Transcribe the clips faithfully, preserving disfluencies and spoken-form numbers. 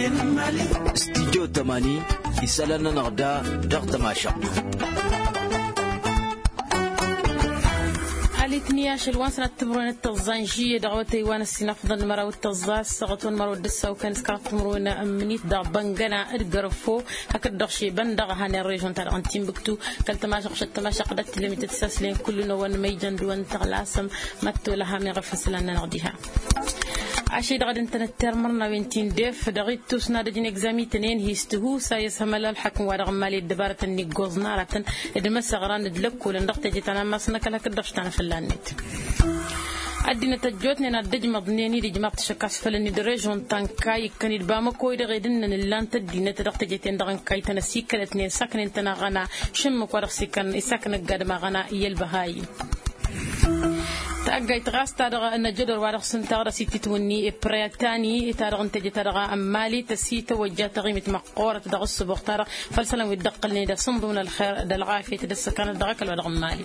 استديو ثمانين يسألنا نغدا ضغط ماشا تنياش الوانسنا التمرون التزانجية دعوتي وانا السنافض المرا والتزاس سغتون مرا والدسا وكان سكرات تمرون أمنيت دا بنغانا ارقرفو هكا الدغشي بندغ هاني الريجون تاع غنتيم بكتو كالت ماشا قشت ماشا قدت لمي تتساسلين كلنا وان ميجان دوان تغلاسم ماتو لها من غفص لنا نغديها عشيد غد انت نترمرنا بنتين ديف دغيت توسنا دجين اكزامي تنين هيستهو سايس همال الحكم ورغم مالي الدبارة النيقوز نارة ادمس غران ندلك ولندغت جيتانا ماسنا كلا كدغشتانا في اللانيت عدنا تجوتنا ندج مضنيني دي جماعة شكاس فلني درجون تانكاي كان يبام كوي دغيدنا نلان تدينا تدغت جيتين دغن كاي تنسيك الاثنين ساكن انتنا غنا شم كورخ سكن يساكن القاد ما غنا يلبهاي تأجي تغاس تارغ أن جدر وارغ سنتارغ سيتي توني بريتاني تارغ انتجي تارغ أمالي تسيت وجات غيمة مقورة تدغ الصبغ تارغ فالسلام ويدقلني دا صندون الخير دا العافية تدس كان دغك الورغ مالي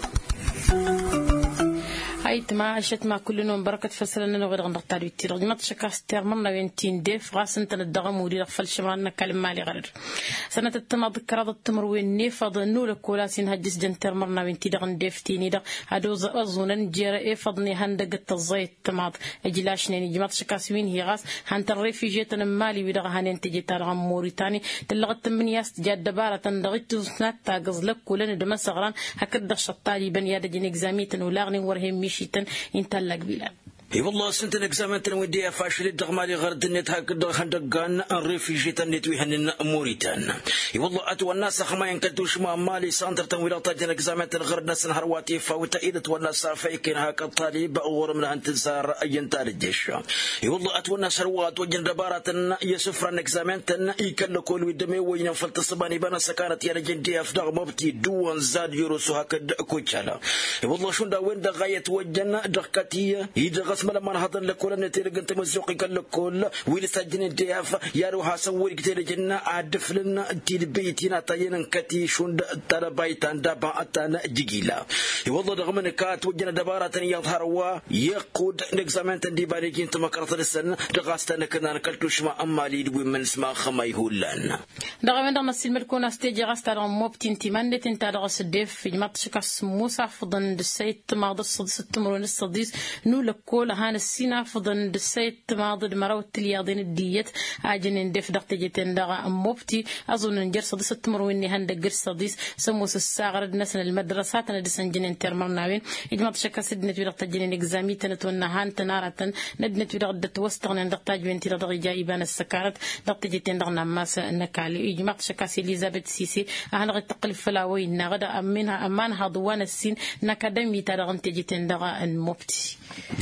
هاي تما عشت ما كلنا بركة فسرنا نغير نختار يتير غمات شكاس ترمنا وينتين ديف غاس انت الدغم ودي رفل شمالنا كلام مالي غير سنة التما ذكر التمر والنيف ظنوا لكولاسين هجس جن ترمنا وينتي دغن ديف تيني دغ هادو أظن جير إيه فضني هندق الزيت تماض أجلاش نيني جمات شكاس وين هي غاس هنت الريفيجيتنا مالي ودغ هنين تجي ترغم موريتاني تلغت من ياس جاد دبارة تندغت تزنات تاجز لك كلنا دمس غران هكذا شطالي بن ياد جن إكزاميتن ولاغني ورهم مشيتن ينتلق بلا اي والله سنت الاكزامان تنودي فاشل الدغمالي غير الدنيا هكذا خندقان الريفيجي تنتوي هن موريتان اي والله اتو الناس خما ينكدوش ما مالي سانتر تنويل طاج الاكزامان غير ناس نهرواتي فوت ايده والناس فايكين هكا الطالب اور من ان تنسار اي انتار الجيش اي والله اتو الناس روات وجن دبارات يسفر الاكزامان تن يكلكوا الودمي وين فلتصباني بنا سكانت يا جندي افدغ مبتي دوان زاد يروسو هكذا كوتشالا اي والله شون دا وين دا غايه وجن دقتي يدغ اسم لما نهضن لكل نتيرق انت مزوقي قال لكل ويل سجن الدياف يروح اسوي كتير جنة عدف لنا انتي بيتنا طينا كتي شون ترى بيتان دابا اتانا جيلا والله رغم ان كات وجنا دبارة يظهر ويقود الاكزامان تندي باريكي انت مكرت السنه دغاستنا كنا نكلتوش ما امالي دوي من اسماء خماي هولان دغم دغم السلم الكون استيجي غاستر موبتين تيمان انت دغس الديف في جماعه شكاس موسى فضن السيت ما ضص ستمرون الصديس نو لكل هان السينا فضن السيت ما ضد مروت الياضين الديت اجن ندف دغت جيتن دغ موبتي اظن نجر صديس تمروني هندق صديس سموس الساغر نسن المدرسات ندسن جنين ترمرناوين اجماعه شكاس دنت دغت جنين اكزامي تنتونا هان تنارتن ندنت دغت وستغن دغت جوينتي دغ جايبان السكارت دغت جيتن دغ نماس نكالي اجماعه شكاس اليزابيث سيسي هان غد تقل فلاوين غدا امنها امان هضوان السين نكادمي ترغن تجيتن دغ الموبتي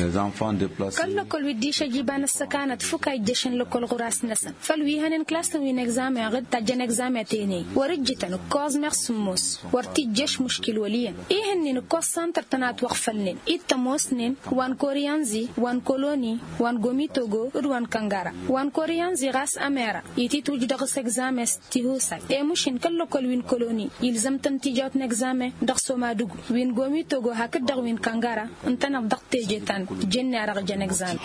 كل كل ودي شجيبان السكانة فكا يدشن لكل غراس نسن فالوي هنن كلاس وين اكزامي غد تجن اكزامي تاني ورجتن كوز مخسموس ورتي جيش مشكل وليا ايه هنن كوز سانتر تنات وقفلن ايه تموسنن وان كوريانزي وان كولوني وان غومي توغو وان كانغارا وان كوريانزي غاس اميرا يتي توجد غس اكزامي ستيهوسا ايه مشين كل كل وين كولوني يلزم تنتيجات نكزامي دغسو ما دوغ وين غومي توغو هكذا وين كانغارا انتنا بدقت جيتان جنة رغجن اكزام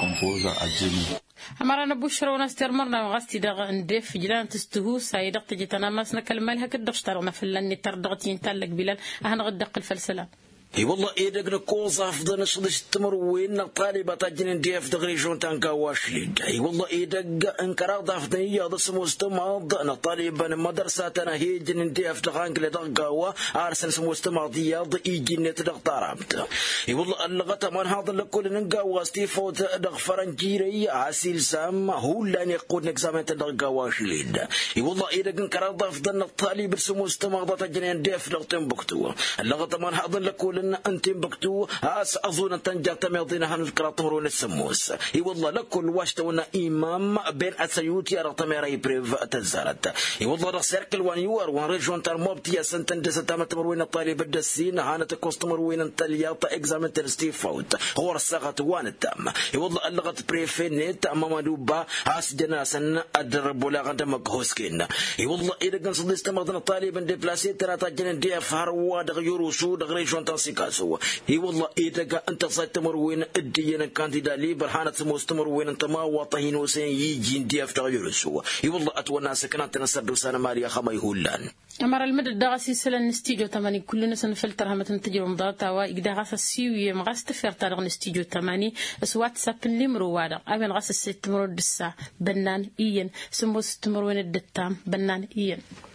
أمرنا بشرى ونسترمرنا وغستي دغ ندف جلان تستهو سايدق تجتنا ماسنا كلمة هكذا اشترنا في اللن تردغتين تلق بلال أهنا غدق الفلسلة اي والله ايه دقنا كوزا فضلنا صدش التمروين طالبة تجنين ديف دغري جون تانكا واشليد اي والله ايه دق انكرا ضافنية ضس مستماض انا طالبة مدرساتنا هي جنين ديف دغانك لدغاوة ارسن سمستماضية ضي جنين تدغ طاربت اي والله اللغة من هذا لكل ننقاوة ستيفو تدغ فرنجيري عسيل سام هو لان يقود نكزامين تدغا واشليد اي والله ايه دق انكرا ضافنا الطالب سمستماض تجنين ديف دغ تنبكتو اللغة من هذا لكل أنتم بكتو أس أظن أن تنجح تميضينها نذكرتهم السموس إي والله لكل واشتونا إمام بين أسيوتي أرقم يري بريف تزارت إي والله رسيركل وان يور وان رجون ترموبتي سنتن دس تمتمروين الطالب الدسين هانا تكوستمروين التلياط إكزامن ترستيف فوت غور الساغت وان التام إي والله اللغت بريفينيت أمام دوبا أس جناسن أدرب ولا غندم مكهوسكين إي والله إذا كان صديست مغدن الطالب ديبلاسي ترى تجنن ديف هروا دغ يروسو دغ رجون تنسي سكاسوا هي والله إذا أنت ستمر وين الدينا كانديدا لي برهانة مستمر وين أنت ما وطهين وسين يجي ندي أفتح يرسوا هي والله أتونا سكنات نسد وسنا ماريا خما يهولان أمر المدة دغسي سلن نستيجو تماني كلنا سنفلترها متن تجرب مضاتا وإقدا غاس السيوية مغاس تفير تارغ نستيجو تماني اس واتساب اللي مروادا أبين غاس الست مرو دسا بنان إيين سمو ست مروين الدتام بنان إيين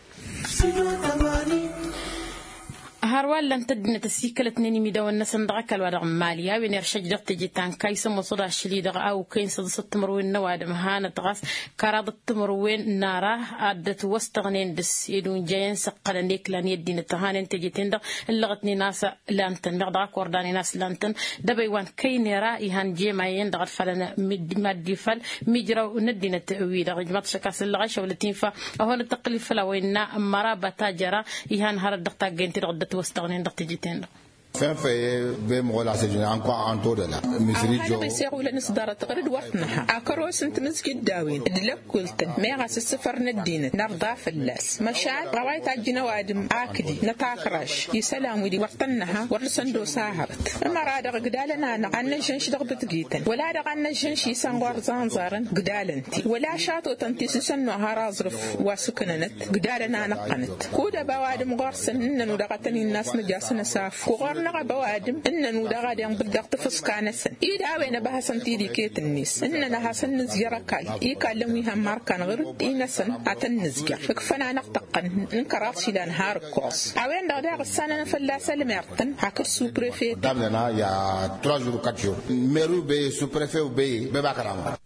هاروال لن تدنا تسيكل اثنين ميدون نسندغك الورق ماليا وين يرشج دغ تجيتان كايس مصدع شليدغ او كاين صد ست مروين نواد مهانه غاس كراد التمروين نارا ادت وستغنين دس يدون جاين سقل نيك لان يدين تهانن تجيتين دغ لغتني ناس لانتن دغ ورداني ناس لانتن دبي وان كاين را يهان جيماين دغ فلنا مادي فل ميجرا وندينا تاويل رجمات شكاس الغش ولتين فا هون تقلي فلا وين مرابه تاجرا يهان هر دغ تاجنتي دغ واستغنين دغ تجيتين فين في بمغول سجنا انكو انتو دلا مسري جو بيسيغو لنصدار تقرد وقتنها اكروس انت مسجد داوين دلك قلت ميغاس السفر ندين نرضى في اللاس مشاعر روايت اجنا وادم اكدي نتاكراش يسلام ودي وقتنها ورسندو ساهرت اما راد قدالنا نقن جنش دغبت جيتن ولا دغن جنش يسانغور زانزارن قدالنتي ولا شاتو تنتي سنو هرازرف وسكننت قدالنا نقنت كودا بوادم غرسن انن دغتني الناس نجاسنا ساف نغا بوادم إن نودا غادي نبدأ تفسكانسن إذا وين بحسن تيري كيت الناس إننا حسن نزجر كاي يكلم ويهم ماركان غير إنسن عتن نزجر فكفنا نقطقن نكرات شيلان هار كوس أوين دا السنة فلا سلمرتن حكر سوبريفي دامنا يا trois jours quatre jours ميرو بي سوبريفي وبي بباكرام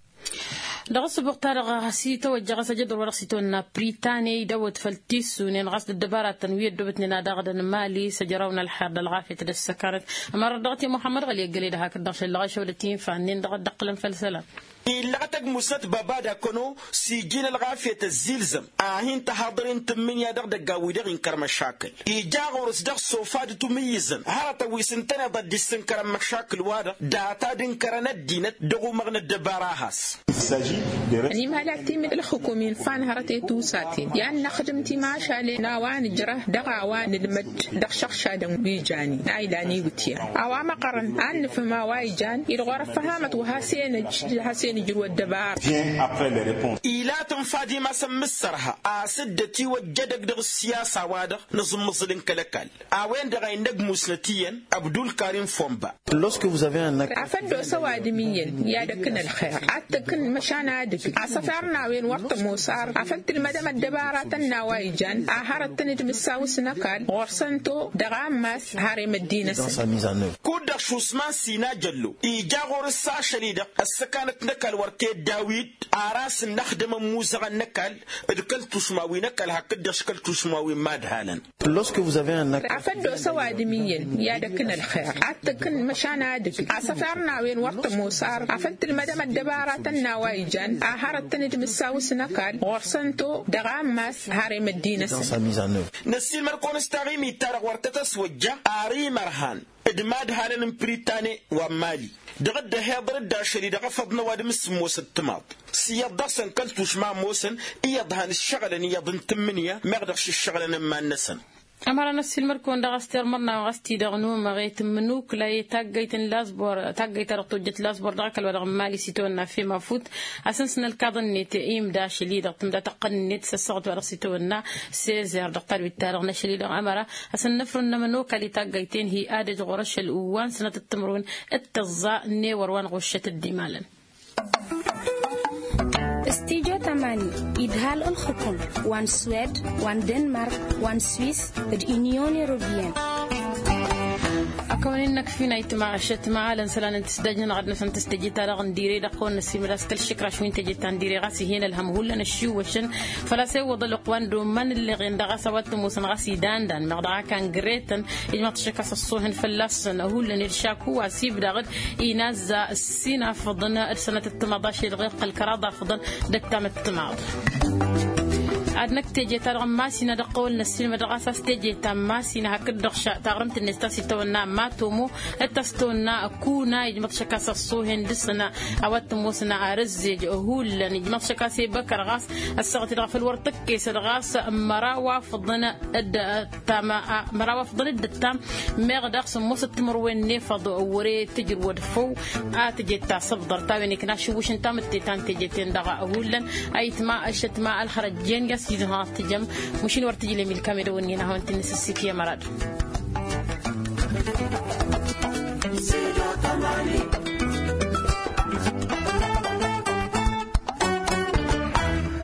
دغس بختار غاسي توجه سجد ورقسيتنا بريطانيا دوت فلتيس ونين غاس الدبارة تنوير دوبتنا داغدن مالي سجراونا الحرب الغافية للسكرت أمر دغتي محمد غلي قليل هاك الدغش اللغاشة ولتين فانين دغد دقلن فلسلة لغتك مسنت بابادا كونو سيجين الغافية الزلزم آهين تحضرين تمنيا دغ دقاوي دغ انكر مشاكل إيجاغ ورس دغ صوفاد تميزن هارتا ويسنتنا ضد السنكر مشاكل وادغ داتا دنكر ندينت دغو مغن الدباراهاس يعني ما لاتي من الحكومين فان هرتي توساتين يعني نخدمتي ما شالي ناوان جره دغاوان المد دغ شخشا دم بيجاني نايلاني وتيا أوام قرن أن فما وايجان يلغور فهمت وهاسين هاسين جرو الدبار إلا تنفادي ما سمسرها أسدتي وجدك دغ السياسة وادغ نظم مصلين كلكال أوين دغ يندق مسنتيا عبد الكريم فومبا lorsque vous avez un acte أفندو سوادميا يا دكن الخير أتكن مشانا دك أسفرنا وين وقت موسار أفنت المدام الدبارة النوايجان أهارت تنجم الساوس نكال غرسنتو دغام ماس هارم الدين السن كود شوسمان سينا جلو إيجا غرسا شريدة السكانت نكال ورتي داويد أراس نخدم موسى نكال إدكال تشماوي نكال هكذا شكل تشماوي مادهالا lorsque vous avez un acte أفندو سوادميا يا دكن الخير أتكن مشانا دك أسفرنا وين وقت موسار أفنت المدام الدبارة النوايجان أهارت تنجم الساوس نكال غرسنتو دغام ماس هارم الدين السن نسيل مركون استغيمي تارغ ورتتس وجه آري مرهان إدماد هالن بريطاني ومالي دغد هيضر الداشري دغ فضنا وادم السموس التماط سياد دغسن كلتوش مع موسن إيضهان الشغل إيضن تمنية مغدغش الشغل نما النسن أمر نفس المركون دغستر مرنا وغستي دغنو مغيت منوك لا يتاقيتن لازبور تاقيت رطوجة لازبور دغك الورغ مالي سيتونا في مفوت أسنسنا الكاظن نتئيم داش لي دغتم دا تقن نت سسغت ورغ سيتونا سيزير دغتار بالتارغ نشلي دغ أمرا أسن نفرن منوك اللي تاقيتين هي آدج غرش الأوان سنة التمرون التظاء نيور وان غشة الدمالا استيجو تماني إدهال الخطم وان سويد وان دنمارك وان سويس اليونيون يوروبيان أكون إنك فينا يتمع الشت مع لنسلان تستجن غدنا سنتستجي تارغ نديري دقون السيمراس كل شكرا شوين تجي تنديري غاسي هنا الهم هو لنا الشيو وشن فلا سوى ضلقوان دومان اللي غين غاسا واتموسن غاسي دان دان مغدعا كان جريتن إجمع تشكاس الصوهن فلاسن هو لنا الشاكو واسيب داغد إينازا السينا فضنا السنة التماضاشي الغيق الكراضة فضن دتام التماض أدنك تيجي ترغم ما سينا دقول نسينا مدرسة تيجي تام سينا هكذا دخشة تغرمت النستاسي تونا ما تومو التستونا كونا يجمع شكاس الصوهن دسنا أوت موسنا أرزج هول يجمع شكاسي بكر غاس السقط الغاف الورتك كيس الغاس مراوة فضنا الد تام مراوة فضنا الدتام مغدق سموس التمروين نفض وري تجر ودفو آتجي تعصب ضرطاوي نكنا شوش انتام التيتان تيجي تندغا أولا أيت ما أشت ما الخرجين يس يزها تجم مشين ورتجي لي من الكاميرا ونينا هون تنسى السكية مراد.